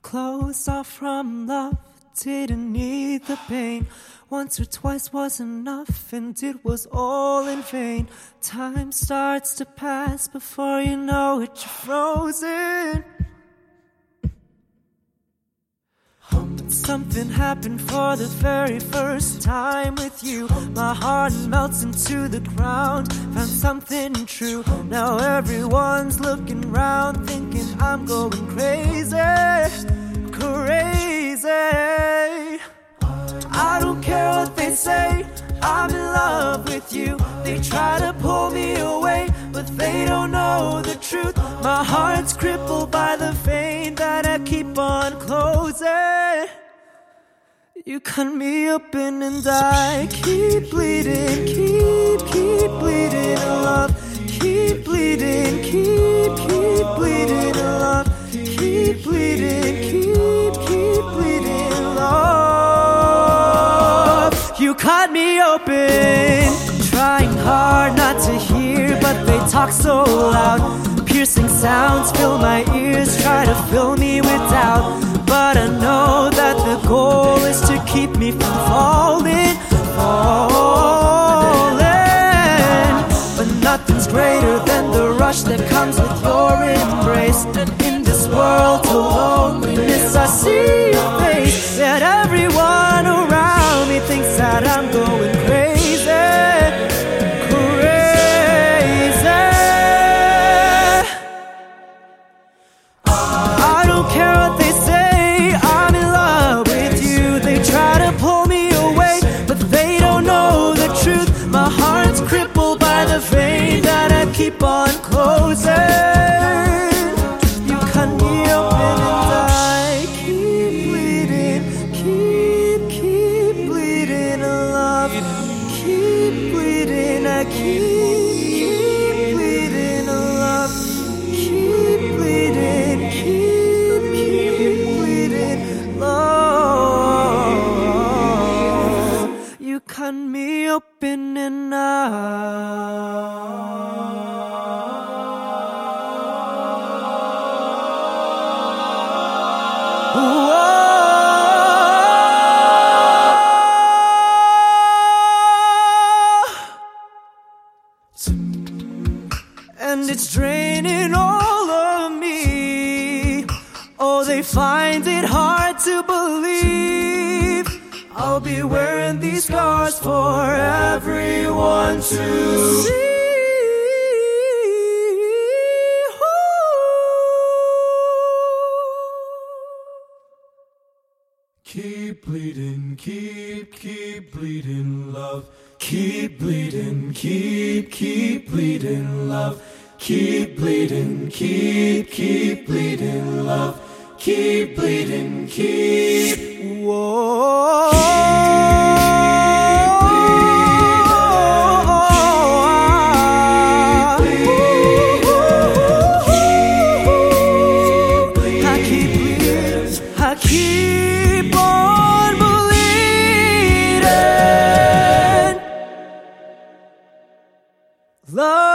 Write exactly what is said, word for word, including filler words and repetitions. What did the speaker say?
closed off from love, didn't need the pain. Once or twice was enough, and it was all in vain. Time starts to pass, before you know it, you're frozen. But something happened for the very first time with you. My heart melts into the ground, found something true. Now everyone's looking round, thinking I'm going crazy, crazy. I don't care what they say, I'm in love with you. They try to pull me away, but they don't know the truth. My heart's crippled by the vein that I keep on closing. You cut me open and I keep bleeding, keep, keep bleeding, love. Keep bleeding, keep, keep bleeding, love. Keep bleeding, keep, keep bleeding, love. You cut me open, trying hard not to hear, but they talk so loud. Piercing sounds fill my ears, try to fill me with doubt. But I know that the goal is to keep me from falling, falling. But nothing's greater than the rush that comes with your embrace. And in this world of loneliness, I see your face. That everyone around me thinks that I'm going crazy, crazy. I don't care what they say, I'm in love with you. They try to pull me away, but they don't know the truth. My heart's crippled by the vein that I keep on closing. You cut me open and I keep bleeding, keep, keep bleeding, love. Keep bleeding, I keep, keep bleeding, love. Keep bleeding, keep, keep bleeding, love. You cut me open and I and it's draining all of me. Oh, they find it hard to believe I'll be wearing these scars for everyone to see. Keep bleeding, keep, keep bleeding, love. Keep bleeding, keep, keep bleeding, love. Keep bleeding, keep, keep bleeding, love. Keep bleeding, keep. Whoa. I keep bleeding, I keep on bleeding. Love.